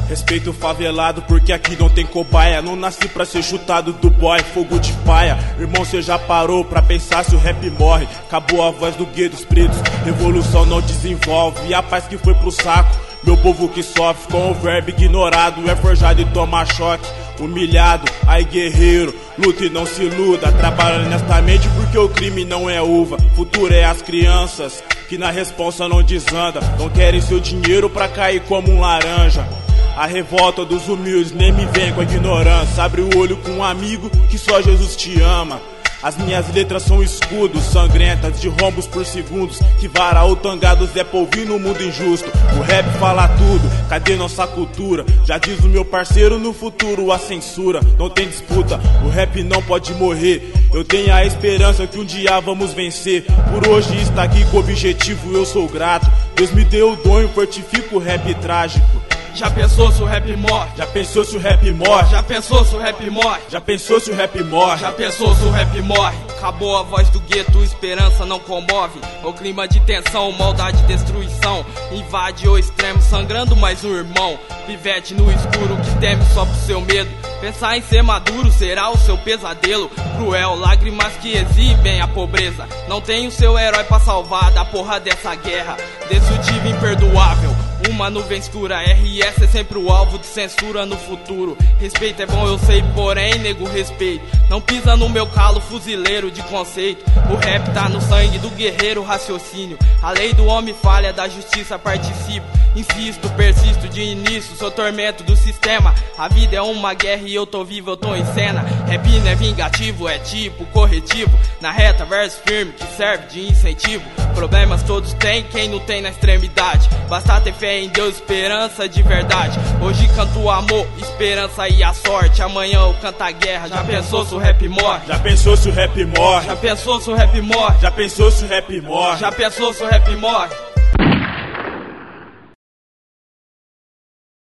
Respeito o favelado porque aqui não tem cobaia. Não nasci pra ser chutado do boy, fogo de paia. Irmão, cê já parou pra pensar se o rap morre? Acabou a voz do gueto dos pretos, revolução não desenvolve. E a paz que foi pro saco, meu povo que sofre com o verbo ignorado. É forjado e toma choque, humilhado, ai guerreiro, luta e não se iluda. Trabalha honestamente porque o crime não é uva. Futuro é as crianças que na responsa não desanda. Não querem seu dinheiro pra cair como um laranja. A revolta dos humildes nem me vem com a ignorância. Abre o olho com um amigo que só Jesus te ama. As minhas letras são escudos sangrentas de rombos por segundos que vara o tangados é polvinho no mundo injusto. O rap fala tudo, cadê nossa cultura? Já diz o meu parceiro, no futuro a censura não tem disputa, o rap não pode morrer. Eu tenho a esperança que um dia vamos vencer. Por hoje está aqui com o objetivo, eu sou grato. Deus me deu o dom e fortifica o rap trágico. Já pensou se o rap morre? Já pensou se o rap morre? Já pensou se o rap morre? Já pensou se o rap morre? Já pensou se o rap morre? Acabou a voz do gueto, esperança não comove. O clima de tensão, maldade e destruição invade o extremo, sangrando mais um irmão. Pivete no escuro que teme só pro seu medo. Pensar em ser maduro será o seu pesadelo. Cruel, lágrimas que exibem a pobreza. Não tem o seu herói pra salvar da porra dessa guerra destrutiva e imperdoável. Uma nuvem escura, RS é sempre o alvo de censura no futuro. Respeito é bom, eu sei, porém nego respeito. Não pisa no meu calo, fuzileiro de conceito. O rap tá no sangue do guerreiro, raciocínio. A lei do homem falha, da justiça participo. Insisto, persisto de início, sou tormento do sistema. A vida é uma guerra e eu tô vivo, eu tô em cena. Rap não é vingativo, é tipo corretivo. Na reta, verso firme que serve de incentivo. Problemas todos têm, quem não tem na extremidade. Basta ter fé em Deus, esperança de verdade. Hoje canto o amor, esperança e a sorte. Amanhã eu canto a guerra, já pensou se o rap morre? Já pensou se o rap morre? Já pensou se o rap morre? Já pensou se o rap morre? Já pensou se o rap morre?